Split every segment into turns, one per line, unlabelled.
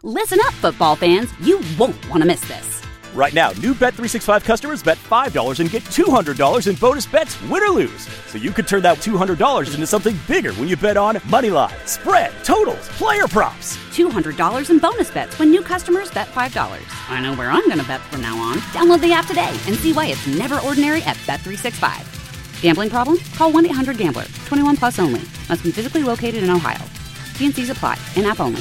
Listen up, football fans. You won't want to miss this.
Right now, new Bet365 customers bet $5 and get $200 in bonus bets, win or lose. So you could turn that $200 into something bigger when you bet on money line, spread, totals, player props.
$200 in bonus bets when new customers bet $5. I know where I'm going to bet from now on. Download the app today and see why it's never ordinary at Bet365. Gambling problem? Call 1-800-GAMBLER. 21 plus only. Must be physically located in Ohio. T&Cs apply. In-app only.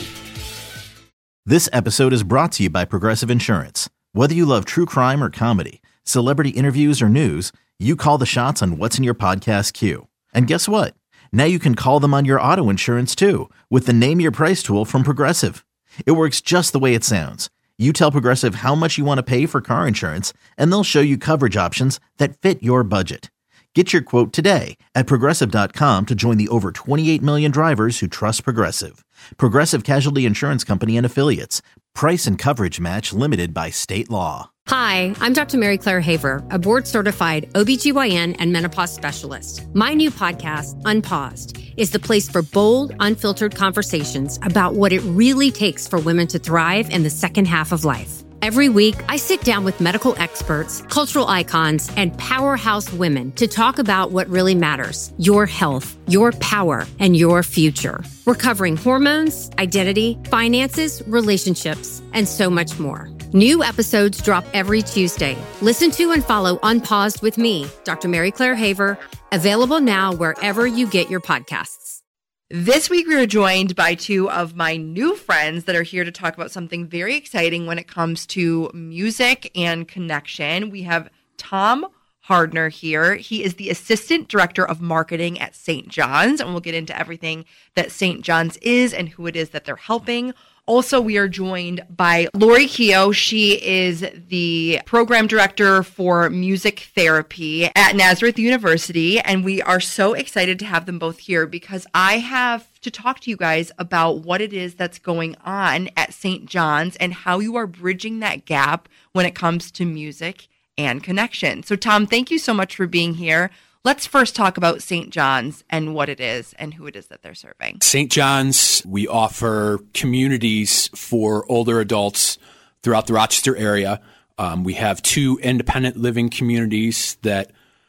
This episode is brought to you by Progressive Insurance. Whether you love true crime or comedy, celebrity interviews or news, you call the shots on what's in your podcast queue. And guess what? Now you can call them on your auto insurance too with the Name Your Price tool from Progressive. It works just the way it sounds. You tell Progressive how much you want to pay for car insurance, and they'll show you coverage options that fit your budget. Get your quote today at Progressive.com to join the over 28 million drivers who trust Progressive. Progressive Casualty Insurance Company and Affiliates. Price and coverage match limited by state law.
Hi, I'm Dr. Mary Claire Haver, a board-certified OBGYN and menopause specialist. My new podcast, Unpaused, is the place for bold, unfiltered conversations about what it really takes for women to thrive in the second half of life. Every week, I sit down with medical experts, cultural icons, and powerhouse women to talk about what really matters: your health, your power, and your future. We're covering hormones, identity, finances, relationships, and so much more. New episodes drop every Tuesday. Listen to and follow Unpaused with me, Dr. Mary Claire Haver, available now wherever you get your podcasts.
This week, we are joined by two of my new friends that are here to talk about something very exciting when it comes to music and connection. We have Tom Hardner here. He is the Assistant Director of Marketing at St. John's, and we'll get into everything that St. John's is and who it is that they're helping. Also, we are joined by Lori Keogh. She is the Program Director for Music Therapy at Nazareth University, and we are so excited to have them both here because I have to talk to you guys about what it is that's going on at St. John's and how you are bridging that gap when it comes to music and connection. So, Tom, thank you so much for being here. Let's first talk about St. John's and what it is and who it is that they're serving.
St. John's, we offer communities for older adults throughout the Rochester area. We have 2 independent living communities that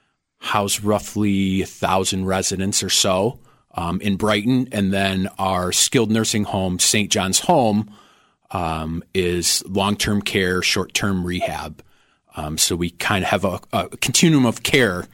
house roughly 1,000 residents or so in Brighton. And then our skilled nursing home, St. John's Home, is long-term care, short-term rehab. So we kind of have a continuum of care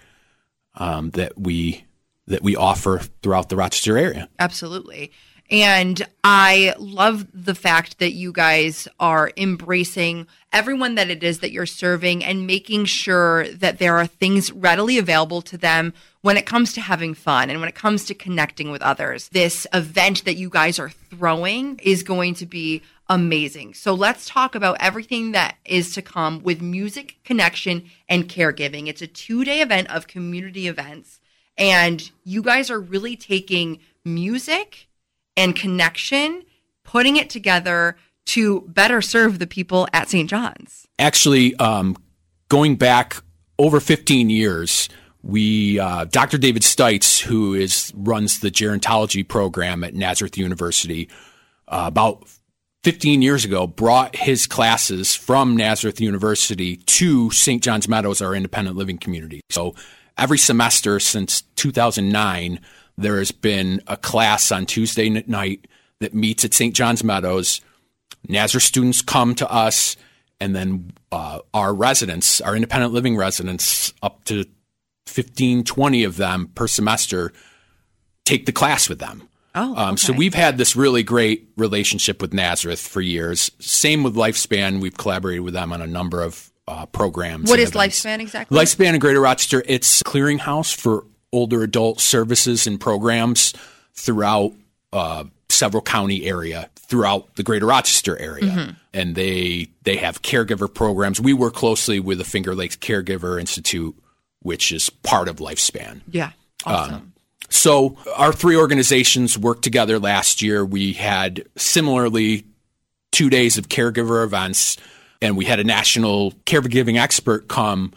that we offer throughout the Rochester area. Absolutely.
And I love the fact that you guys are embracing everyone that it is that you're serving and making sure that there are things readily available to them when it comes to having fun and when it comes to connecting with others. This event that you guys are throwing is going to be amazing. So let's talk about everything that is to come with music, connection, and caregiving. It's a 2-day event of community events, and you guys are really taking music and connection, putting it together to better serve the people at St. John's.
Actually, going back over 15 years, we Dr. David Stites, who runs the gerontology program at Nazareth University, about 15 years ago, brought his classes from Nazareth University to St. John's Meadows, our independent living community. So every semester since 2009, there has been a class on Tuesday night that meets at St. John's Meadows. Nazareth students come to us, and then our residents, our independent living residents, up to 15, 20 of them per semester, take the class with them.
Okay.
So we've had this really great relationship with Nazareth for years. Same with Lifespan. We've collaborated with them on a number of programs.
What is Lifespan exactly?
Lifespan in Greater Rochester, it's a clearinghouse for older adult services and programs throughout several county area, throughout the Greater Rochester area. Mm-hmm. And they have caregiver programs. We work closely with the Finger Lakes Caregiver Institute, which is part of Lifespan.
Yeah, awesome.
So our 3 organizations worked together last year. We had similarly 2 days of caregiver events, and we had a national caregiving expert come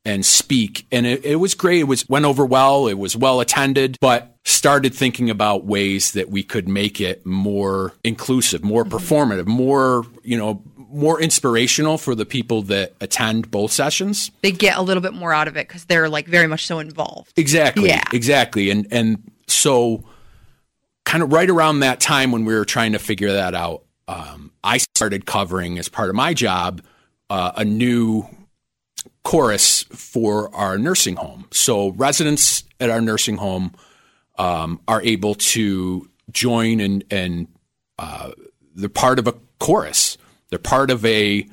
and speak. And it was great. Went over well. It was well attended, but started thinking about ways that we could make it more inclusive, more performative, more inspirational for the people that attend both sessions.
They get a little bit more out of it because they're like very much so involved.
Exactly.
Yeah.
Exactly. And so kind of right around that time when we were trying to figure that out, I started covering, as part of my job, a new chorus for our nursing home. So residents at our nursing home are able to join and they're part of a chorus. They're part of a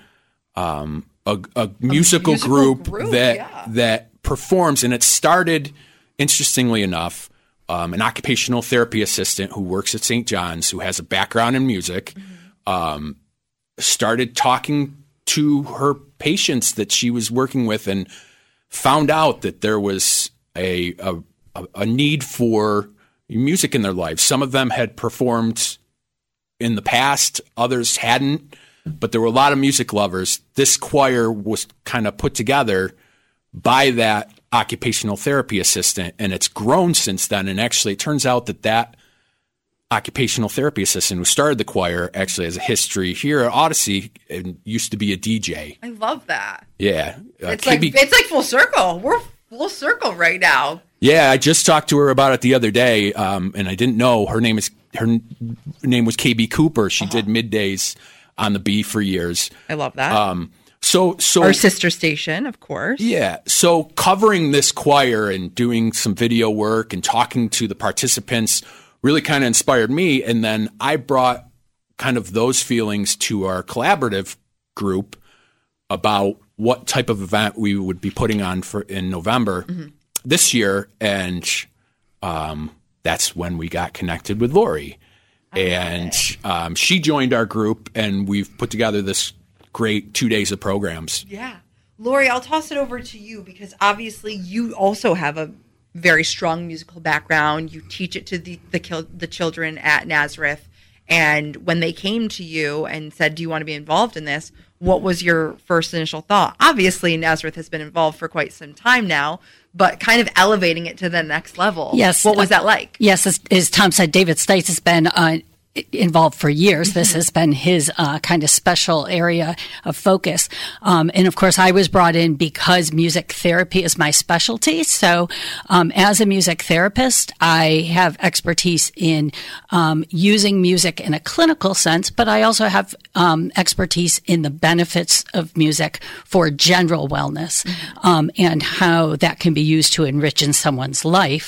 musical group that performs. And it started, interestingly enough, an occupational therapy assistant who works at St. John's, who has a background in music, started talking to her patients that she was working with and found out that there was a need for music in their lives. Some of them had performed in the past, others hadn't, but there were a lot of music lovers. This choir was kind of put together by that occupational therapy assistant, and it's grown since then. And actually, it turns out that occupational therapy assistant who started the choir actually has a history here at Odyssey and used to be a DJ.
I love that.
Yeah.
It's like full circle. We're full circle right now.
Yeah, I just talked to her about it the other day, and I didn't know her name was KB Cooper. She did middays on the B for years.
I love that.
So
our sister station, of course.
Yeah. So covering this choir and doing some video work and talking to the participants really kind of inspired me. And then I brought kind of those feelings to our collaborative group about what type of event we would be putting on in November this year. And that's when we got connected with Lori. And she joined our group, and we've put together this great 2 days of programs.
Yeah. Lori, I'll toss it over to you because obviously you also have a very strong musical background. You teach it to the children at Nazareth. And when they came to you and said, do you want to be involved in this? What was your first initial thought? Obviously, Nazareth has been involved for quite some time now, but kind of elevating it to the next level.
Yes.
What was that like?
Yes, as Tom said, David Stites has been involved for years. This has been his kind of special area of focus. And of course, I was brought in because music therapy is my specialty. So as a music therapist, I have expertise in using music in a clinical sense, but I also have expertise in the benefits of music for general wellness and how that can be used to enrich in someone's life.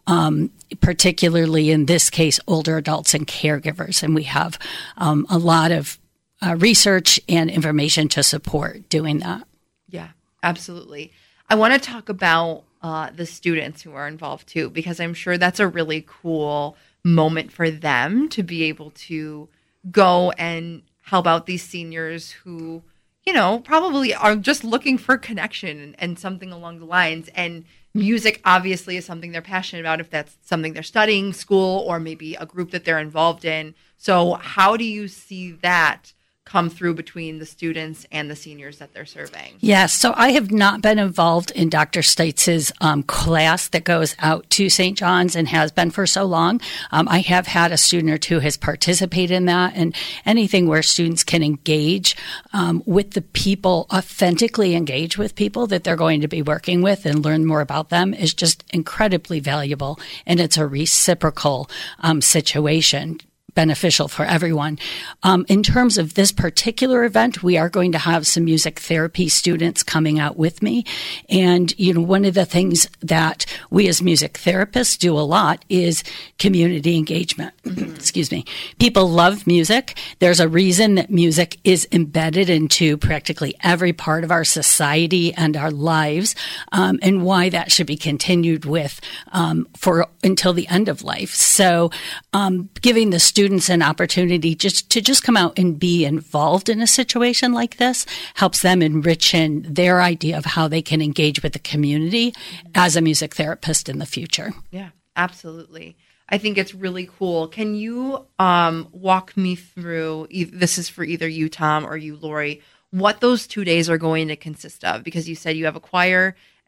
Particularly in this case, older adults and caregivers. And we have a lot of research and information to support doing that.
Yeah, absolutely. I want to talk about the students who are involved too, because I'm sure that's a really cool moment for them to be able to go and help out these seniors who, you know, probably are just looking for connection and something along the lines. And music obviously is something they're passionate about, if that's something they're studying, school, or maybe a group that they're involved in. So how do you see that come through between the students and the seniors that they're serving?
Yes. So I have not been involved in Dr. Stites' class that goes out to St. John's and has been for so long. I have had a student or two has participated in that, and anything where students can engage with the people, authentically engage with people that they're going to be working with and learn more about them is just incredibly valuable. And it's a reciprocal situation. Beneficial for everyone. In terms of this particular event, we are going to have some music therapy students coming out with me. And, you know, one of the things that we as music therapists do a lot is community engagement. Excuse me. People love music. There's a reason that music is embedded into practically every part of our society and our lives, and why that should be continued with for until the end of life. So giving the students an opportunity to come out and be involved in a situation like this helps them enrich in their idea of how they can engage with the community as a music therapist in the future.
Yeah, absolutely. I think it's really cool. Can you walk me through, this is for either you, Tom, or you, Lori, what those 2 days are going to consist of? Because you said you have a choir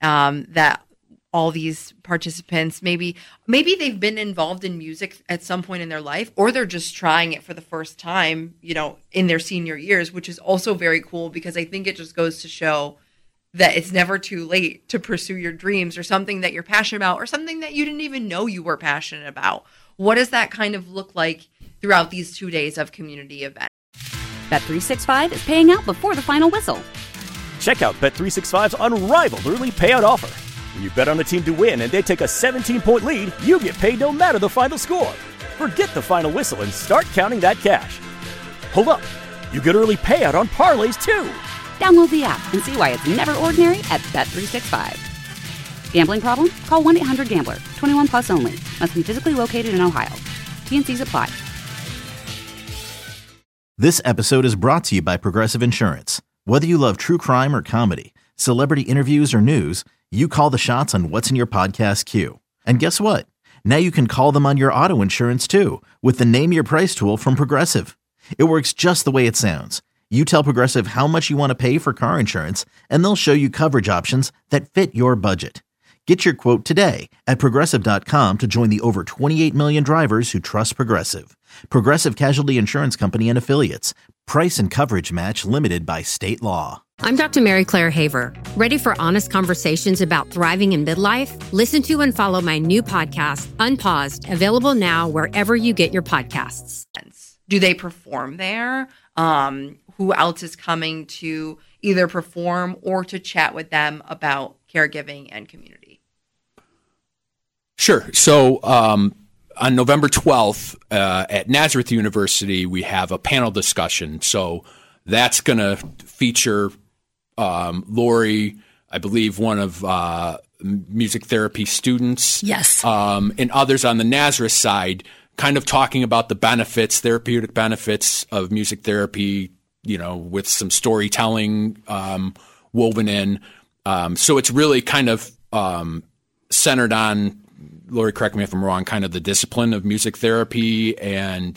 that all these participants, maybe they've been involved in music at some point in their life, or they're just trying it for the first time, in their senior years, which is also very cool, because I think it just goes to show that it's never too late to pursue your dreams or something that you're passionate about, or something that you didn't even know you were passionate about. What does that kind of look like throughout these 2 days of community events?
Bet365 is paying out before the final whistle.
Check out Bet365's unrivaled early payout offer. When you bet on a team to win and they take a 17-point lead, you get paid no matter the final score. Forget the final whistle and start counting that cash. Hold up. You get early payout on parlays, too.
Download the app and see why it's never ordinary at Bet365. Gambling problem? Call 1-800-GAMBLER. 21 plus only. Must be physically located in Ohio. T&Cs apply.
This episode is brought to you by Progressive Insurance. Whether you love true crime or comedy, celebrity interviews or news, you call the shots on what's in your podcast queue. And guess what? Now you can call them on your auto insurance too, with the Name Your Price tool from Progressive. It works just the way it sounds. You tell Progressive how much you want to pay for car insurance, and they'll show you coverage options that fit your budget. Get your quote today at Progressive.com to join the over 28 million drivers who trust Progressive. Progressive Casualty Insurance Company and Affiliates. Price and coverage match limited by state law.
I'm Dr. Mary Claire Haver. Ready for honest conversations about thriving in midlife? Listen to and follow my new podcast, Unpaused, available now wherever you get your podcasts.
Do they perform there? Who else is coming to either perform or to chat with them about caregiving and community?
Sure. So on November 12th at Nazareth University, we have a panel discussion. So that's going to feature Lori, I believe one of music therapy students.
Yes.
And others on the Nazareth side, kind of talking about the benefits, therapeutic benefits of music therapy, with some storytelling woven in. So it's really kind of centered on, Lori, correct me if I'm wrong, kind of the discipline of music therapy and,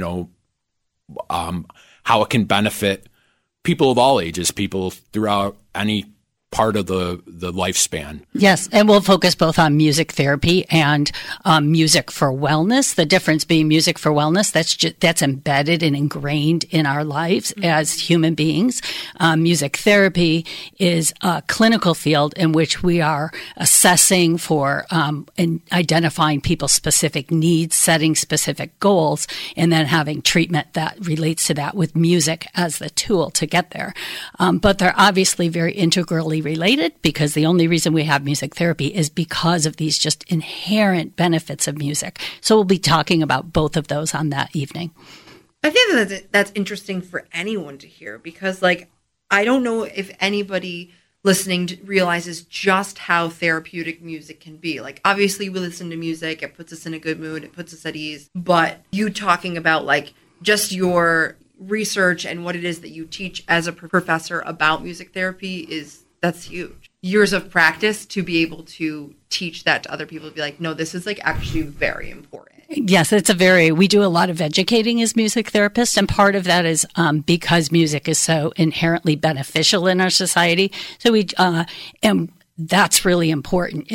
how it can benefit people of all ages, people throughout any part of the lifespan.
Yes, and we'll focus both on music therapy and music for wellness. The difference being music for wellness, that's embedded and ingrained in our lives as human beings. Music therapy is a clinical field in which we are assessing for and identifying people's specific needs, setting specific goals, and then having treatment that relates to that with music as the tool to get there. But they're obviously very integrally related, because the only reason we have music therapy is because of these just inherent benefits of music. So we'll be talking about both of those on that evening.
I think that's interesting for anyone to hear, because I don't know if anybody listening realizes just how therapeutic music can be. Obviously we listen to music, it puts us in a good mood, it puts us at ease, but you talking about just your research and what it is that you teach as a professor about music therapy that's huge. Years of practice to be able to teach that to other people, to be like, no, this is actually very important.
Yes, we do a lot of educating as music therapists, and part of that is because music is so inherently beneficial in our society. So and that's really important.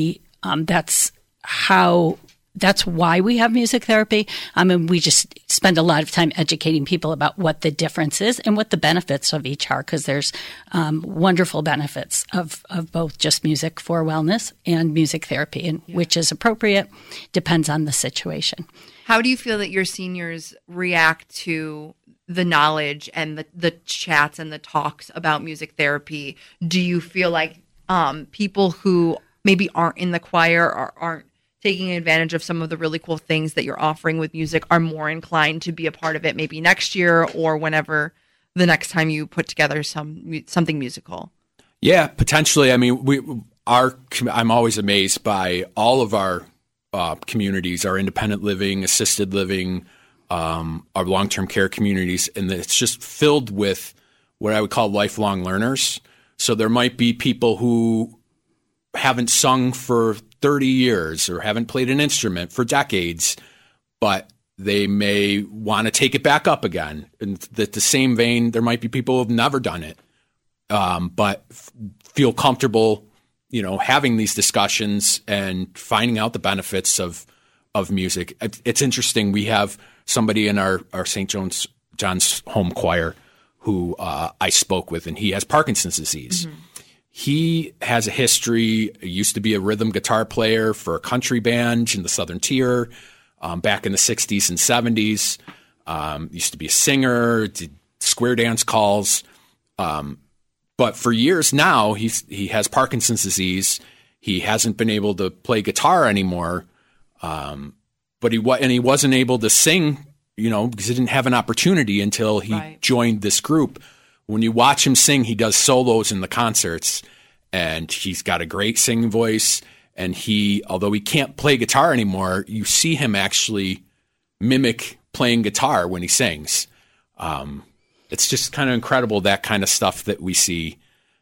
That's why we have music therapy. We just spend a lot of time educating people about what the difference is and what the benefits of each are, because there's wonderful benefits of both just music for wellness and music therapy, and which is appropriate depends on the situation.
How do you feel that your seniors react to the knowledge and the chats and the talks about music therapy? Do you feel like people who maybe aren't in the choir or aren't taking advantage of some of the really cool things that you're offering with music are more inclined to be a part of it maybe next year or whenever the next time you put together something musical?
Yeah, potentially. I'm always amazed by all of our communities, our independent living, assisted living, our long-term care communities, and it's just filled with what I would call lifelong learners. So there might be people who haven't sung for 30 years or haven't played an instrument for decades, but they may want to take it back up again. In the same vein, there might be people who have never done it, but feel comfortable having these discussions and finding out the benefits of music. It's interesting. We have somebody in our St. John's home choir who I spoke with, and he has Parkinson's disease. Mm-hmm. He has a history. He used to be a rhythm guitar player for a country band in the Southern Tier back in the 60s and 70s. Used to be a singer, did square dance calls. But for years now, he has Parkinson's disease. He hasn't been able to play guitar anymore. But he wasn't able to sing, because he didn't have an opportunity until he joined this group. When you watch him sing, he does solos in the concerts, and he's got a great singing voice. And although he can't play guitar anymore, you see him actually mimic playing guitar when he sings. It's just kind of incredible, that kind of stuff that we see.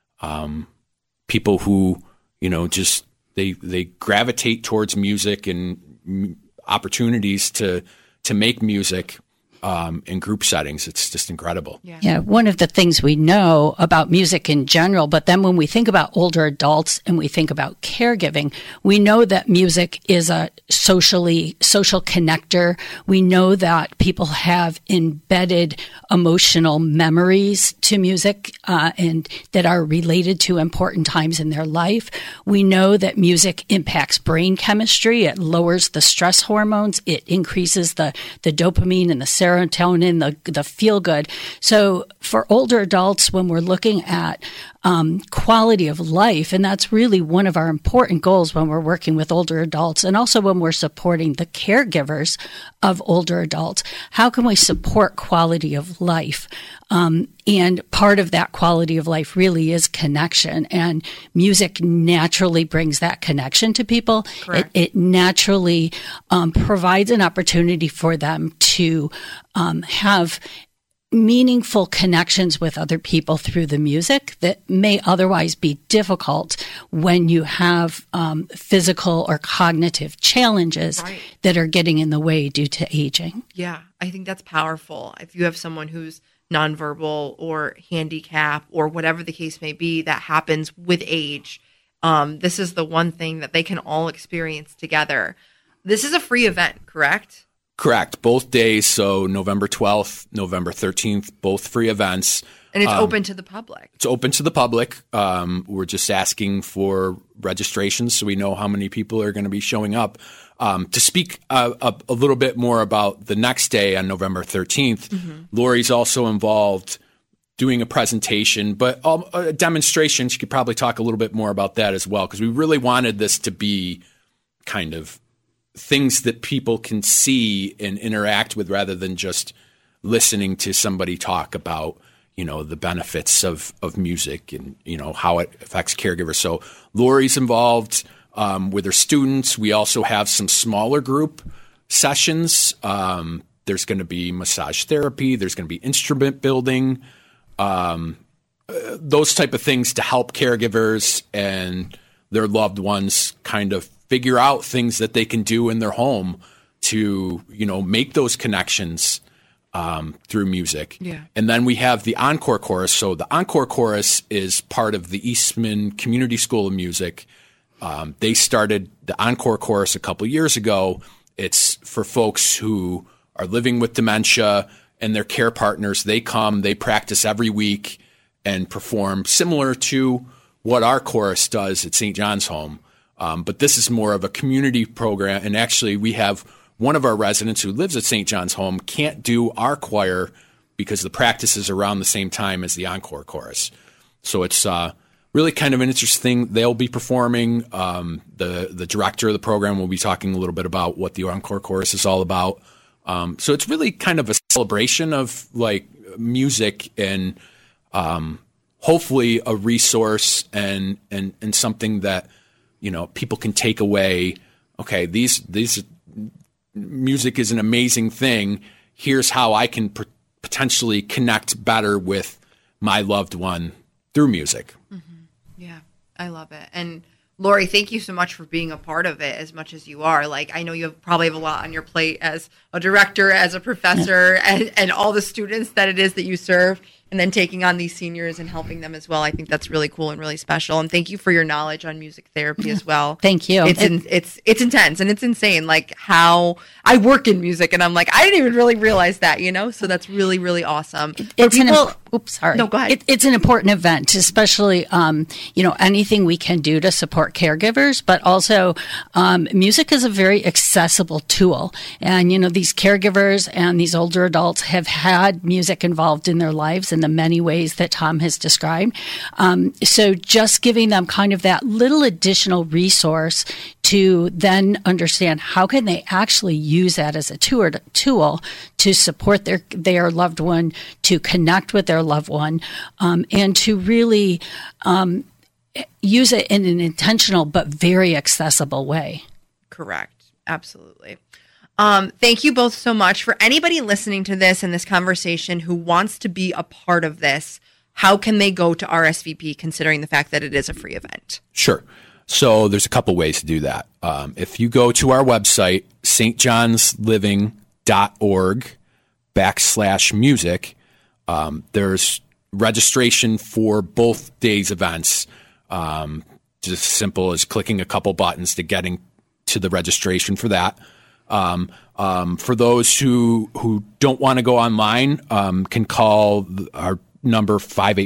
People who, just they gravitate towards music and opportunities to make music in group settings. It's just incredible.
Yeah, one of the things we know about music in general, but then when we think about older adults and we think about caregiving, we know that music is a social connector. We know that people have embedded emotional memories to music and that are related to important times in their life. We know that music impacts brain chemistry. It lowers the stress hormones. It increases the dopamine and the serotonin, the feel good. So for older adults, when we're looking at quality of life, and that's really one of our important goals when we're working with older adults, and also when we're supporting the caregivers of older adults, how can we support quality of life? And part of that quality of life really is connection, and music naturally brings that connection to people. It naturally provides an opportunity for them to have meaningful connections with other people through the music that may otherwise be difficult when you have physical or cognitive challenges that are getting in the way due to aging.
Yeah, I think that's powerful. If you have someone who's nonverbal or handicap or whatever the case may be that happens with age, this is the one thing that they can all experience together. This is a free event, correct?
Correct. Both days. So November 12th, November 13th, both free events.
And it's open to the public. It's
open to the public. We're just asking for registrations so we know how many people are going to be showing up. To speak a little bit more about the next day on November 13th, Lori's also involved doing a presentation, but a demonstration. She could probably talk a little bit more about that as well, because we really wanted this to be kind of things that people can see and interact with rather than just listening to somebody talk about, the benefits of music and, how it affects caregivers. So Lori's involved with her students. We also have some smaller group sessions. There's going to be massage therapy. There's going to be instrument building, those type of things to help caregivers and their loved ones kind of figure out things that they can do in their home to, make those connections through music. Yeah. And then we have the Encore Chorus. So the Encore Chorus is part of the Eastman Community School of Music. They started the Encore Chorus a couple years ago. It's for folks who are living with dementia and their care partners. They come, they practice every week and perform similar to what our chorus does at St. John's Home. But this is more of a community program. And actually, we have one of our residents who lives at St. John's Home can't do our choir because the practice is around the same time as the Encore Chorus. So it's really kind of an interesting thing. They'll be performing. The director of the program will be talking a little bit about what the Encore Chorus is all about. So it's really kind of a celebration of like music and hopefully a resource and something that people can take away. Okay, these music is an amazing thing. Here's how I can potentially connect better with my loved one through music.
Mm-hmm. Yeah, I love it. And Lori, thank you so much for being a part of it as much as you are. Like, I know you probably have a lot on your plate as a director, as a professor, and all the students that it is that you serve. and then taking on these seniors and helping them as well. I think that's really cool and really special. And thank you for your knowledge on music therapy as well.
Thank you.
It's intense and it's insane. Like how I work in music and I'm like, I didn't even really realize that, So that's really, really awesome. No, go ahead.
It's an important event, especially, anything we can do to support caregivers, but also music is a very accessible tool. And, these caregivers and these older adults have had music involved in their lives in the many ways that Tom has described. So just giving them kind of that little additional resource to then understand how can they actually use that as a tool to support their loved one, to connect with their loved one, and to really use it in an intentional but very accessible way.
Correct. Absolutely. Thank you both so much. For anybody listening to this and this conversation who wants to be a part of this, how can they go to RSVP considering the fact that it is a free event?
Sure. So there's a couple ways to do that. If you go to our website, stjohnsliving.org/music, there's registration for both days' events. Just as simple as clicking a couple buttons to getting to the registration for that. For those who don't want to go online, can call our number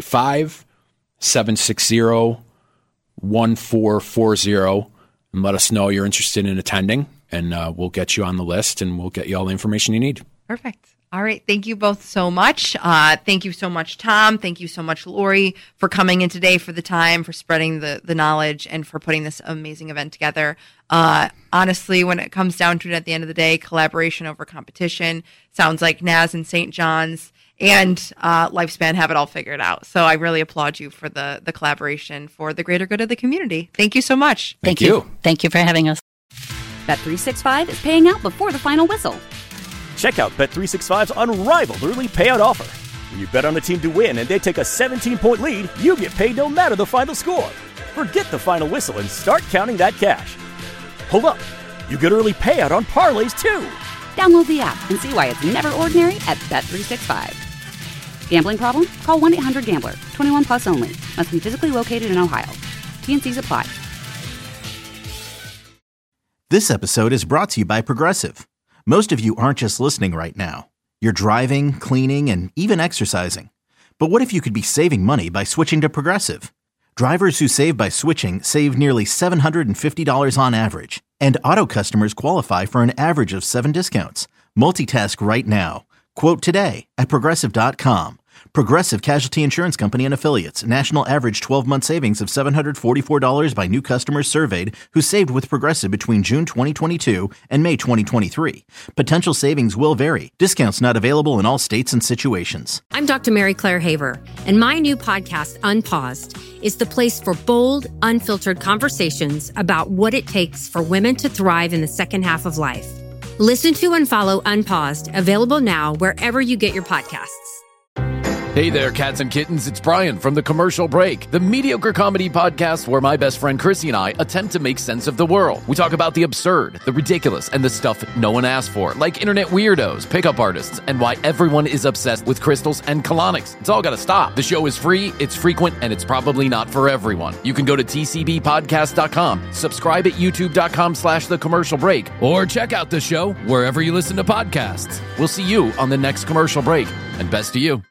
585-760-1440 and let us know you're interested in attending, and we'll get you on the list and we'll get you all the information you need.
Perfect. All right. Thank you both so much. Thank you so much, Tom. Thank you so much, Lori, for coming in today, for the time, for spreading the knowledge, and for putting this amazing event together. Honestly, when it comes down to it at the end of the day, collaboration over competition. Sounds like Naz and St. John's and Lifespan have it all figured out. So I really applaud you for the collaboration for the greater good of the community. Thank you so much.
Thank you.
Thank you for having us.
Bet365 is paying out before the final whistle.
Check out Bet365's unrivaled early payout offer. When you bet on a team to win and they take a 17-point lead, you get paid no matter the final score. Forget the final whistle and start counting that cash. Hold up. You get early payout on parlays, too.
Download the app and see why it's never ordinary at Bet365. Gambling problem? Call 1-800-GAMBLER. 21 plus only. Must be physically located in Ohio. T&Cs apply.
This episode is brought to you by Progressive. Most of you aren't just listening right now. You're driving, cleaning, and even exercising. But what if you could be saving money by switching to Progressive? Drivers who save by switching save nearly $750 on average. And auto customers qualify for an average of 7 discounts. Multitask right now. Quote today at Progressive.com. Progressive Casualty Insurance Company and Affiliates. National average 12-month savings of $744 by new customers surveyed who saved with Progressive between June 2022 and May 2023. Potential savings will vary. Discounts not available in all states and situations.
I'm Dr. Mary Claire Haver, and my new podcast, Unpaused, is the place for bold, unfiltered conversations about what it takes for women to thrive in the second half of life. Listen to and follow Unpaused, available now wherever you get your podcasts.
Hey there, cats and kittens. It's Brian from The Commercial Break, the mediocre comedy podcast where my best friend Chrissy and I attempt to make sense of the world. We talk about the absurd, the ridiculous, and the stuff no one asked for, like internet weirdos, pickup artists, and why everyone is obsessed with crystals and colonics. It's all got to stop. The show is free, it's frequent, and it's probably not for everyone. You can go to tcbpodcast.com, subscribe at youtube.com/The Commercial Break, or check out the show wherever you listen to podcasts. We'll see you on the next Commercial Break, and best to you.